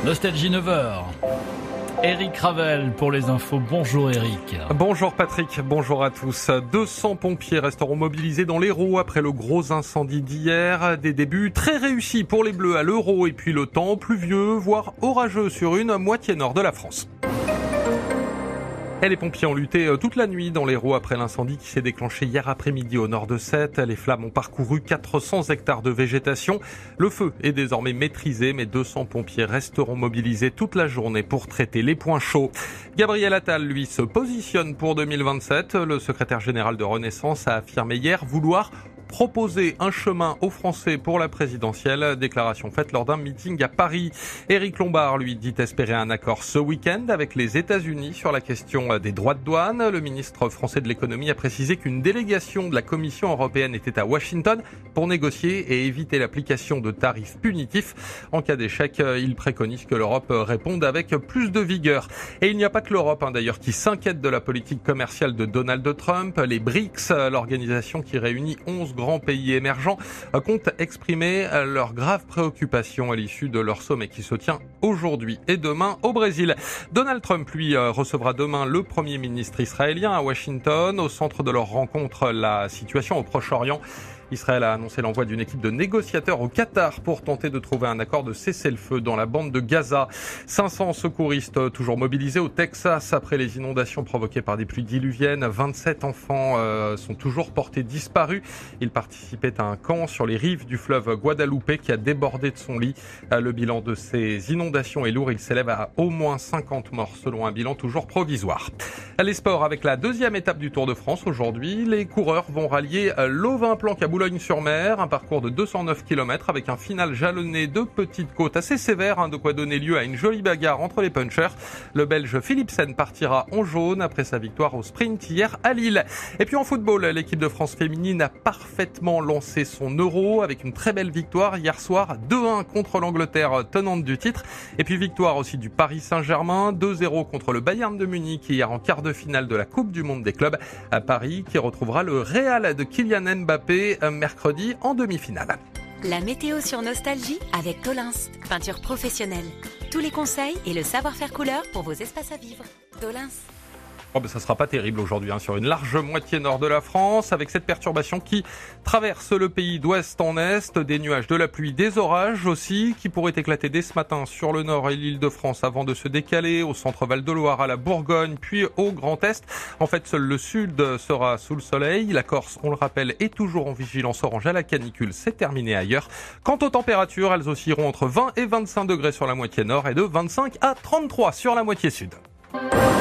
Nostalgie 9h. Eric Ravel pour les infos. Bonjour Eric. Bonjour Patrick, bonjour à tous. 200 pompiers resteront mobilisés dans l'Hérault après le gros incendie d'hier. Des débuts très réussis pour les Bleus à l'Euro et puis le temps pluvieux, voire orageux sur une moitié nord de la France. Et les pompiers ont lutté toute la nuit dans l'Hérault après l'incendie qui s'est déclenché hier après-midi au nord de Sète. Les flammes ont parcouru 400 hectares de végétation. Le feu est désormais maîtrisé, mais 200 pompiers resteront mobilisés toute la journée pour traiter les points chauds. Gabriel Attal, lui, se positionne pour 2027. Le secrétaire général de Renaissance a affirmé hier vouloir proposer un chemin aux Français pour la présidentielle. Déclaration faite lors d'un meeting à Paris. Éric Lombard, lui, dit espérer un accord ce week-end avec les États-Unis sur la question des droits de douane. Le ministre français de l'économie a précisé qu'une délégation de la Commission européenne était à Washington pour négocier et éviter l'application de tarifs punitifs. En cas d'échec, il préconise que l'Europe réponde avec plus de vigueur. Et il n'y a pas que l'Europe, d'ailleurs, qui s'inquiète de la politique commerciale de Donald Trump. Les BRICS, l'organisation qui réunit 11 grands pays émergents, comptent exprimer leurs graves préoccupations à l'issue de leur sommet qui se tient aujourd'hui et demain au Brésil. Donald Trump, lui, recevra demain le Premier ministre israélien à Washington. Au centre de leur rencontre, la situation au Proche-Orient. Israël a annoncé l'envoi d'une équipe de négociateurs au Qatar pour tenter de trouver un accord de cessez-le-feu dans la bande de Gaza. 500 secouristes toujours mobilisés au Texas après les inondations provoquées par des pluies diluviennes. 27 enfants sont toujours portés disparus. Ils participaient à un camp sur les rives du fleuve Guadalupe qui a débordé de son lit. Le bilan de ces inondations est lourd. Il s'élève à au moins 50 morts selon un bilan toujours provisoire. Les sports avec la deuxième étape du Tour de France aujourd'hui. Les coureurs vont rallier l'Auvin-Planck à Boulogne-sur-Mer, un parcours de 209 km avec un final jalonné de petites côtes assez sévères, de quoi donner lieu à une jolie bagarre entre les punchers. Le Belge Philipsen partira en jaune après sa victoire au sprint hier à Lille. Et puis en football, l'équipe de France féminine a parfaitement lancé son Euro avec une très belle victoire hier soir, 2-1 contre l'Angleterre, tenante du titre. Et puis victoire aussi du Paris Saint-Germain, 2-0 contre le Bayern de Munich hier en quart de finale de la Coupe du Monde des clubs. À Paris qui retrouvera le Real de Kylian Mbappé mercredi en demi-finale. La météo sur Nostalgie avec Tolins, peinture professionnelle. Tous les conseils et le savoir-faire couleur pour vos espaces à vivre. Tolins. Ça sera pas terrible aujourd'hui sur une large moitié nord de la France avec cette perturbation qui traverse le pays d'ouest en est, des nuages, de la pluie, des orages aussi qui pourraient éclater dès ce matin sur le nord et l'Île-de-France avant de se décaler au centre Val-de-Loire, à la Bourgogne puis au Grand Est. En fait, seul le sud sera sous le soleil. La Corse, on le rappelle, est toujours en vigilance orange à la canicule. C'est terminé ailleurs. Quant aux températures, elles oscilleront entre 20 et 25 degrés sur la moitié nord et de 25 à 33 sur la moitié sud.